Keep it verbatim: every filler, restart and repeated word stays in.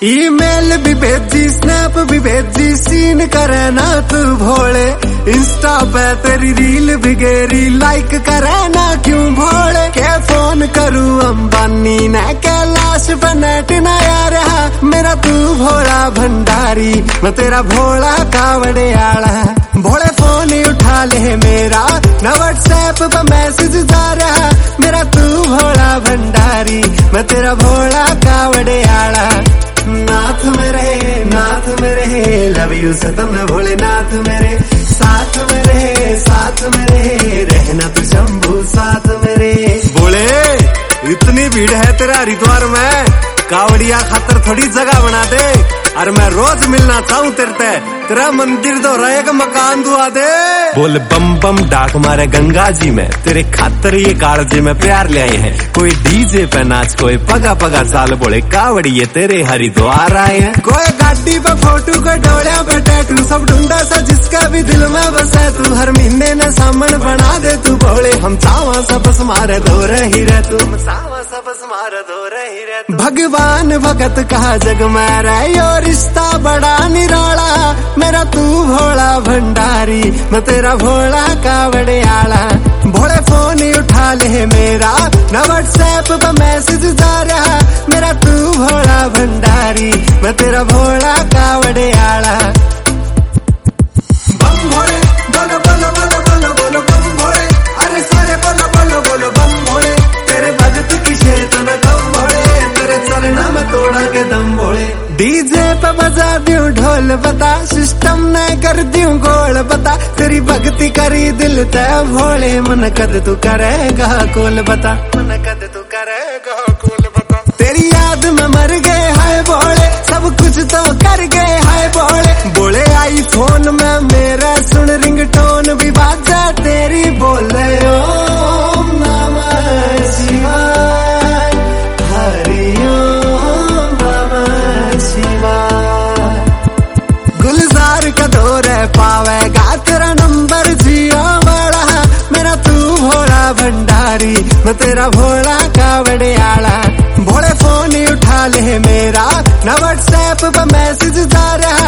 Email भी भेजी, snap भी भेजी, सीन करे ना तू भोले। इंस्टा पे तेरी रील भी गेरी, लाइक करे ना क्यों भोले। के फोन करूं अंबानी ने, कैलाश पे नेट ना यार मेरा तू भोला भंडारी, मैं तेरा भोला कावड़े आला। भोले फोन ही उठा ले मेरा, न व्हाट्सएप पे मैसेज जा रहा मेरा तू भोला भंडारी, मैं तेरा भोला कावड़े आला। नाथ मेरे नाथ मेरे लव यू सतम भोलेनाथ मेरे, साथ मेरे साथ मेरे रहना तू शंभू साथ मेरे। बोले इतनी भीड़ है तेरा हरिद्वार में, कावड़िया खातर थोड़ी जगह बना दे। अरे मैं रोज मिलना चाहूँ तेरे ते, तेरा मंदिर दो रहेग मकान दुआ दे। बोल बम बम डाक मारे गंगा जी में, तेरे खातर ये कालजे में प्यार ले आए हैं। कोई डीजे पे नाच, कोई पगा पगा चाल, बोले कावड़िए तेरे हरिद्वार आए हैं। कोई गाड़ी पे फोटो, कोई डोलिया पे टैटू, सब ढूंढा सा जिसका भी दिल में बसे तू। हर महीने न सामन बना दे तू भोले, हम चावा सबस मारे दो रही रह तू, चावा सबस मारे दो रही रह तू। भगवान भगत कहा जग में रहे, रिश्ता बड़ा निराला मेरा तू भोला भंडारी, मैं तेरा भोला कावड़े आला। भोले फोन ही उठा ले मेरा, न व्हाट्सएप पे मैसेज जा रहा मेरा तू भोला भंडारी, मैं तेरा भोला कावड़े आला। बम भोले बोलो बोलो बोलो बोलो बोलो बम भोले, अरे सारे बोलो बोलो बोलो बम भोले। तेरे भगत की शेत न कम भोले, तेरे चरना में तोड़ा के दम भोले। डीजे पे बजा दूं ढोल बता, सिस्टम न कर दूं गोल बता। तेरी भक्ति करी दिल ते भोले, मन कद तू करेगा कोल बता, मन कद तू करेगा कोल बता। तेरी याद में मर गए हाय भोले, सब कुछ तो कर गए हाय भोले। बोले आई फोन में मेरा सुन रिंगटोन भी बाजा तेरी, बोले ओम नमः शिवाय हरि ओम नमः शिवाय। गुलजार का दौर है पावेगा तेरा नंबर जियो बड़ा, मेरा तू भोला भंडारी, मैं तेरा भोला कावड़े आला। भोले फोन ही उठा ले मेरा, न व्हाट्सएप पे मैसेज जा रहा